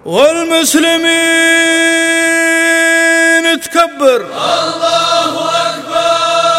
والمسلمين تكبر. الله أكبر.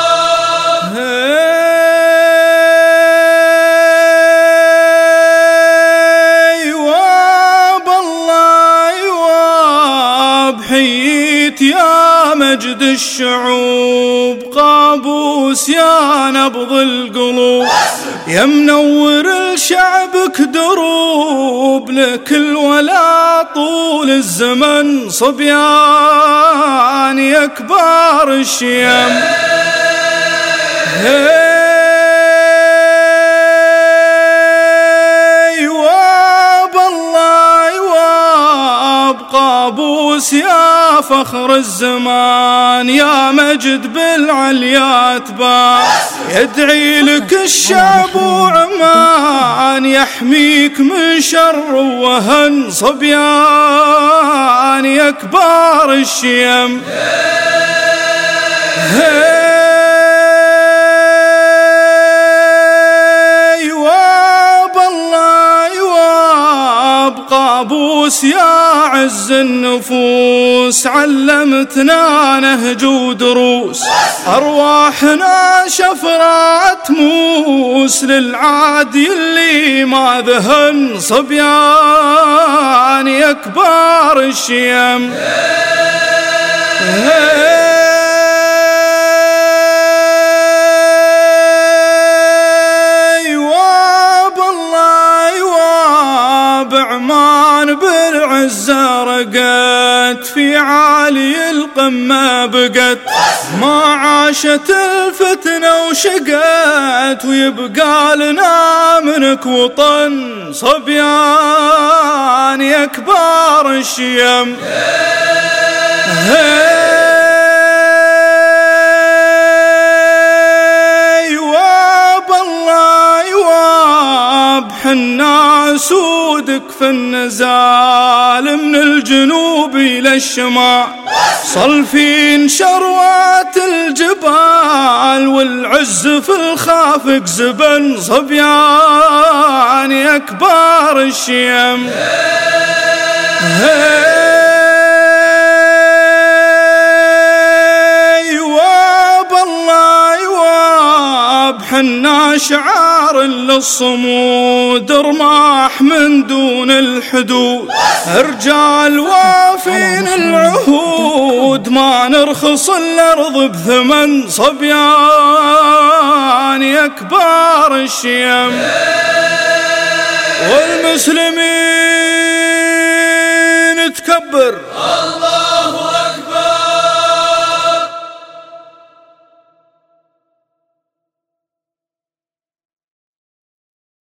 ايواب الله ايواب حييت يا مجد الشعوب، قابوس يا نبض القلوب، يا منور لشعبك دروب، لك الولا طول الزمن صبيان يا كبار الشيم. ايواب الله ايواب قابوس يا فخر الزمان، يا مجد بالعليات بان، يدعي لك الشعب وعمان، يحميك من شر وهن صبيان يا كبار الشيم. ايواب الله ايواب قابوس يا عز النفوس، علمتنا نهج ودروس، أرواحنا شفرات موس، للعادي اللي ما ذهن صبيان يا كبار الشيم. ايواب الله ايواب عمان بالعزة رقت، في عالي القمة بقت، ما عاشت الفتنة وشقت، ويبقى لنا منك وطن صبيان يا كبار الشيم. ايواب الله ايواب حنا سودك في النزال، من الجنوب الى الشمال، صلفين شروات الجبال، والعز في الخافق زبن صبيان يا كبار الشيم. ايواب الله ايواب حنا شعار للصمود، رماح من دون الحدود، رجال وافين العهود، ما نرخص الارض بثمن صبيان يا كبار الشيم. والمسلمين تكبر.